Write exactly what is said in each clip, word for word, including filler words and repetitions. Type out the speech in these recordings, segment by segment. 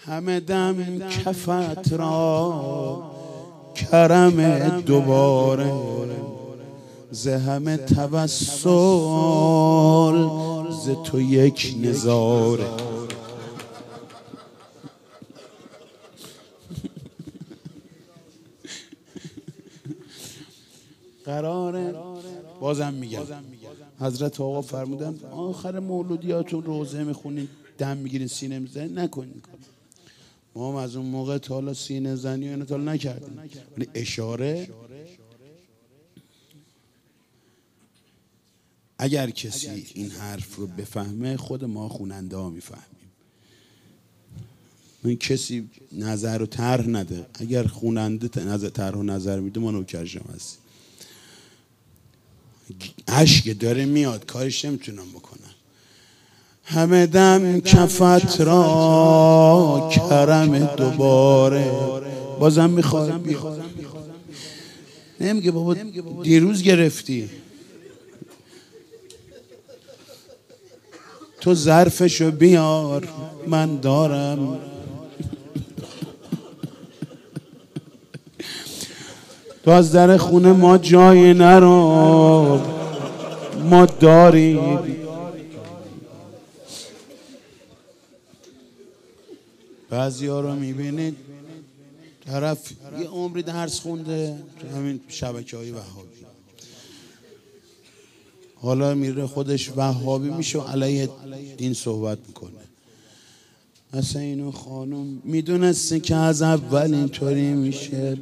همه دم کفت را کرم دوباره، ز همه توسل ز تو یک نظاره. قراره بازم میگم حضرت آقا فرمودن آخر مولودیاتون روزه میخونین دم میگیرین سینه میزنین، نکنین. ما هم از اون موقع تا حالا سینه زنی و اینو تا حالا نکردیم، ولی اشاره اگر کسی این حرف رو بفهمه خود ما خواننده ها میفهمیم. این کسی نظر و طرح نده، اگر خواننده نظر طرح و نظر میده ما نوکرشم هستیم. اشک داره میاد کارش نمیتونم بکنم. همه دم کفت را کرم دوباره. بازم میخواد بیاد، نمیگه بابا دیروز گرفتی، تو ظرفشو بیار من دارم. تو از در خونه ما جای نرو، ما داریم. بعضی ها رو میبینید طرف یه عمری درس خونده تو همین شبکه های وهابی، حالا میره خودش وهابی میشه و علیه دین صحبت میکنه. مثلا اینو خانم میدونسته که از اول اینطوری میشه،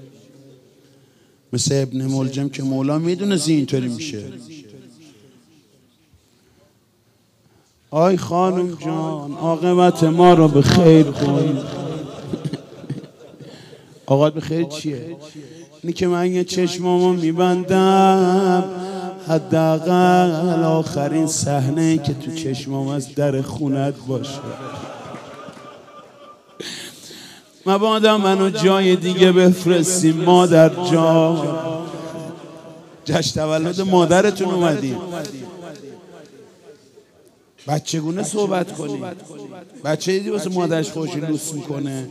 مثل ابن ملجم که مولا میدونسته اینطوری میشه. آی خانم جان عاقبت ما رو به خیر کن. عاقبت به خیر چیه؟ اینی که من یه چشمامو میبندم حداقل آخرین صحنه که تو چشمام از در خونت باشه. مبادا منو جای دیگه بفرستی مادر جان. جشن تولد مادرتون اومدیم، بچگونه صحبت کنی. بچه دیدی واسه مادرش خوشی لوس میکنه؟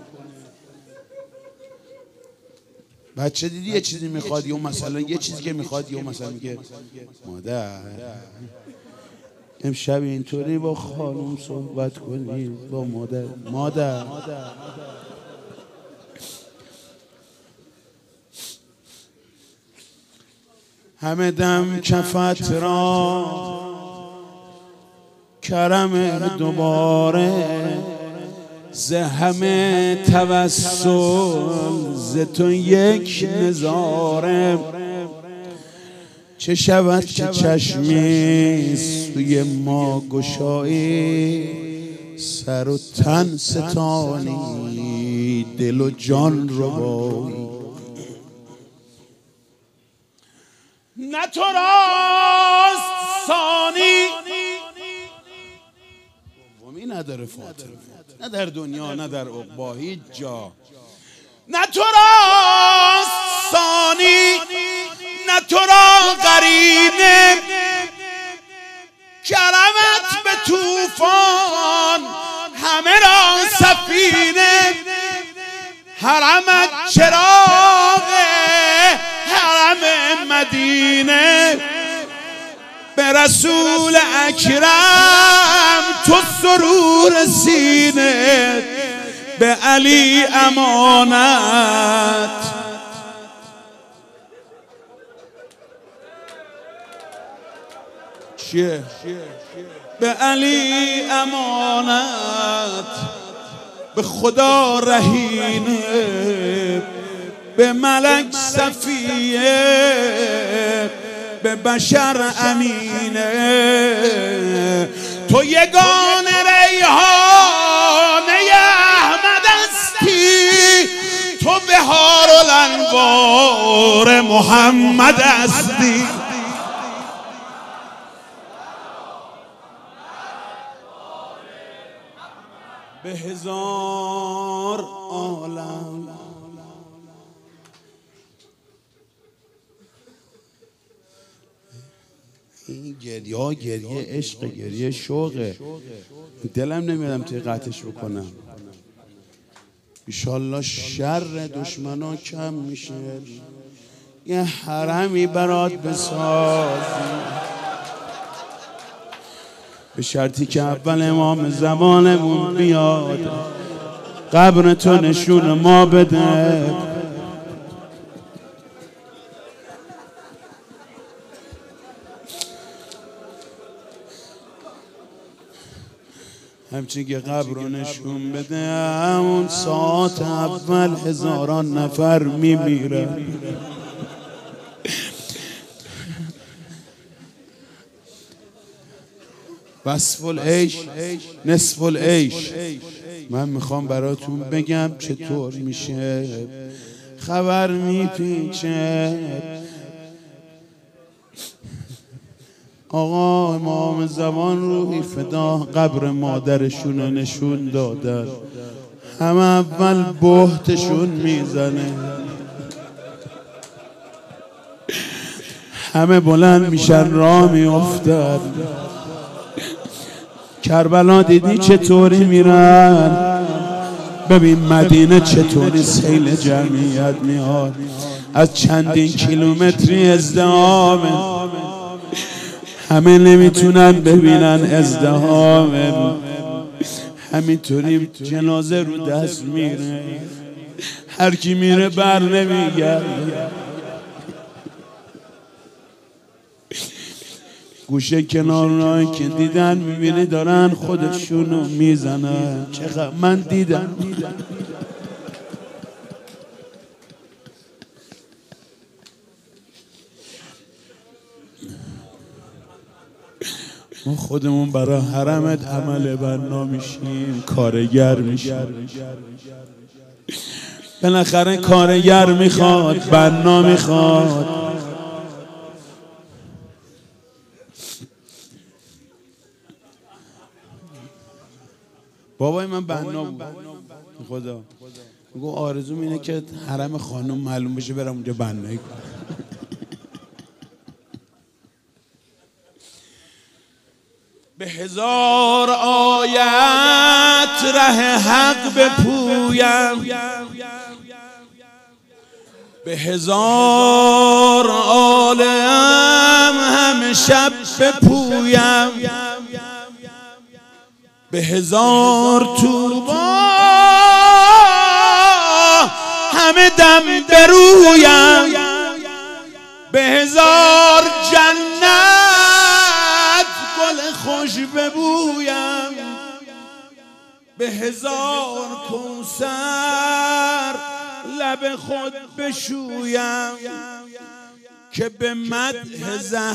بچه دیدی یه چیزی میخواد یا مثلا یه چیزی که میخواد یا مثلا میگه مادر امشب اینطوری با خانم صحبت کنی با مادر. مادر همه دم کفت را کرم دوباره، ز همه توسل ز تو یک نظاره. چه شود که چشمی سوی ما گشایی، سر و تن ستانی دل و جان ربایی. نه تو راست ثانی دومی نداره فاطمه، نه در دنیا نه در عقبی هیچ جا. نه تو راست ثانی نه تو را قرینه، کرمت به طوفان همه را سفینه. حرمت چراغ حرم مدینه، به رسول اکرم تو سرور سینه. به علی امانت چیه؟ به علی امانت، به خدا رهینه، به ملک صفیه، به بشر امینه. تو یگان ریحانه احمد هستی، تو بهار الانوار محمد هستی. به هزار عالم این گریه ها گریه عشق، گریه شوقه. دلم نمیادم توی قطعش بکنم. ایشالله شر دشمنا کم میشه، یه حرمی برات بسازی، به شرطی که اول امام زمانمون بیاد قبر تو نشون ما بده. همچین که قبر رو نشون بده اون ساعت اول هزاران نفر میمیرن. وصف العیش نصف العیش. من میخوام براتون بگم چطور میشه، خبر میپیچه. آقا امام زمان روحی فدا قبر مادرشون رو نشون دادن، همه اول بهتشون میزنه، همه بلند میشن راه میافتن. کربلا دیدی چطوری میرن؟ ببین مدینه چطوری سیل جمعیت میاد، از چندین کیلومتری ازدحامه، همه نمیتونن ببینن ازدحامه. همینطوری جنازه رو دست میره، هر کی میره بر نمیگرده. گوشه کنار راهی که دیدن میبینی دارن خودشونو میزنن. چقدر من دیدم ما خودمون برای حرمت عمل بنا میشیم، کارگر میشیم. بالاخره کارگر میخواد، بنا میخواد. بابای من بنا بود خدا، میگو آرزوم اینه که حرم خانم معلوم بشه برم اونجا بنایی کنم. به هزار آیت ره حق بپویم، به هزار عالم همه شب بپویم، به هزار توبا همه دم برویم، به هزار جنت گل خوش ببویم، به هزار کوثر لب خود بشویم، که به مدح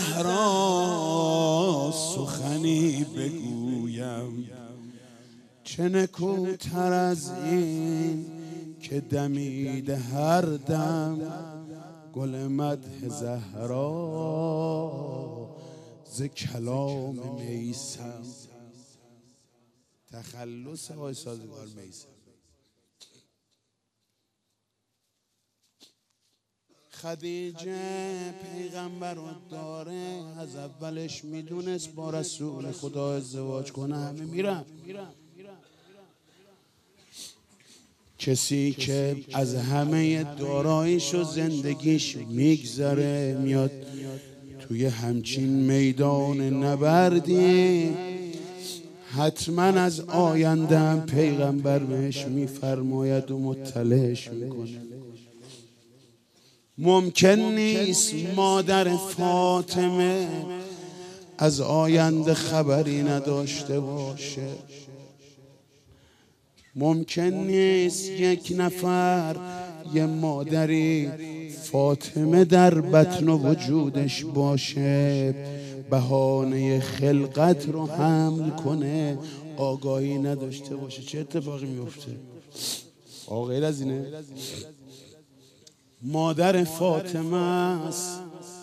زهرا سخنی بگویم. چه نکوتر از این که دمید هر دم گل مدح زهرا ز کلام میثم. تخلص آقای سازگار میثم. خدیجه پیغمبر رو داره، از اولش میدونست با رسول خدا ازدواج کنه، همه میرن. کسی که از همه داراییش و زندگیش میگذره میاد توی همچین میدان نبردی، حتما از آینده پیغمبر بهش میفرماید و مطلعش میکنه. ممکن نیست مادر فاطمه از آینده خبری نداشته باشه. ممکن نیست یک نفر یه مادری فاطمه در بطن و وجودش باشه بهانه خلقت رو حمل کنه آگاهی نداشته باشه. چه اتفاقی میفته؟ آقا غیر از اینه؟ مادر فاطمه است،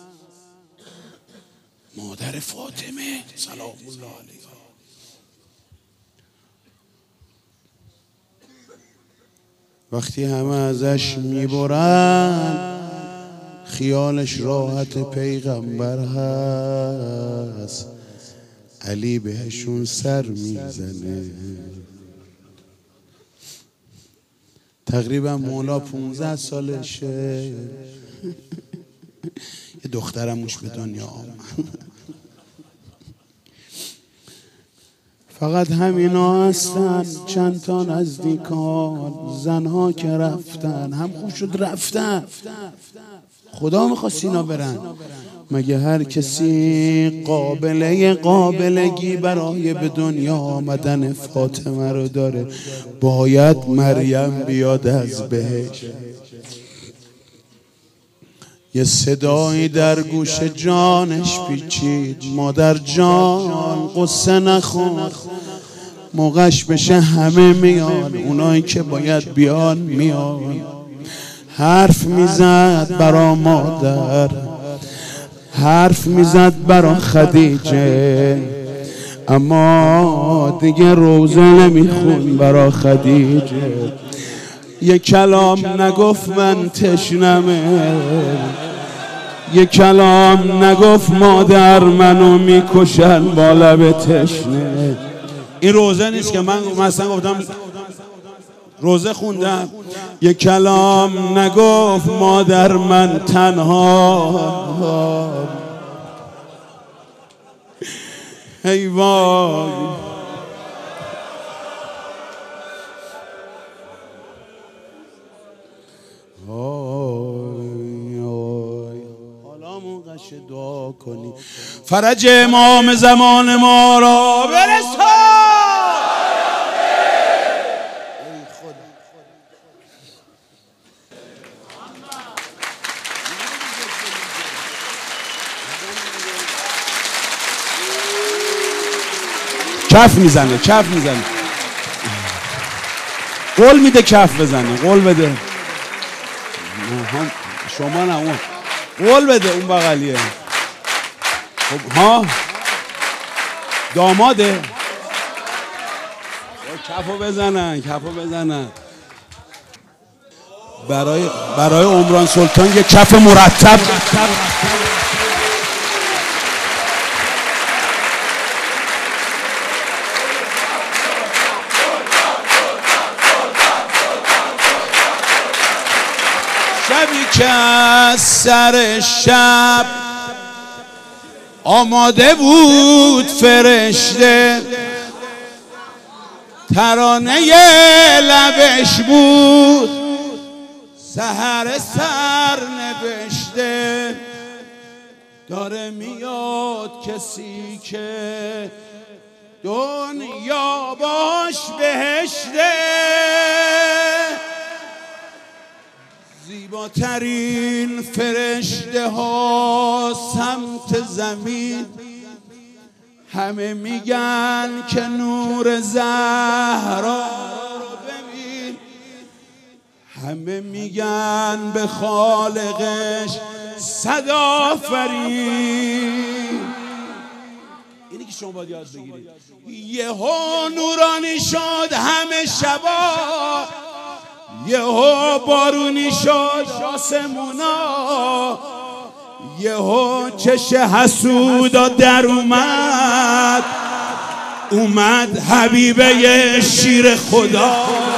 مادر فاطمه سلام الله علیها. وقتی همه ازش میبرن خیالش راحت پیغمبر هست، علی بهشون سر میزنه. تقریبا مولا پونزده سالشه. یه دخترموش به دنیا آمد. فقط همینا هستن، چند تا نزدیکان زنها که رفتن، هم خوب شد رفتن. خدا میخواست اینا برن. مگه هر کسی قابله قابلگی برای به دنیا آمدن فاطمه رو داره؟ باید مریم بیاد از بهشت. یه صدایی در گوش جانش پیچید، مادر جان قصه نخور، موقعش بشه همه میان، اونایی که باید بیان میان. حرف میزد برا مادر، حرف میزد برا خدیجه، اما دیگه روزه نمیخون برا خدیجه. یه کلام نگفت من تشنمه، یه کلام نگفت مادر منو میکشن با لب تشنه. این روزه نیست که من مثلا گفتم روزه خوندم. یه کلام نگفت مادر من تنها. ای وای حالا موقعش دعا کنی فرج امام زمان ما را برسان. کف میزنه کف میزنه قول میده کف بزنه، قول بده. شما نه اون قول بده، اون بغلیه. خب ها داماده، کفو بزنن کفو بزنن. برای برای عمران سلطان یه کف مرتب. شبی که از سر شب آماده بود فرشته، ترانه لبش بود سحر سر نوشته. داره میاد کسی که دنیا باش بهشته، زیباترین فرشته ها سمت زمین، همه میگن که نور زهرا رو ببین، همه میگن به خالقش صد آفرین. اینی که شما باید یاد بگیرید. یهو نورانی شد همه شبا، یهو بارونی شد آسمونا، یهو چش حسودا در اومد، اومد حبیبه شیر خدا.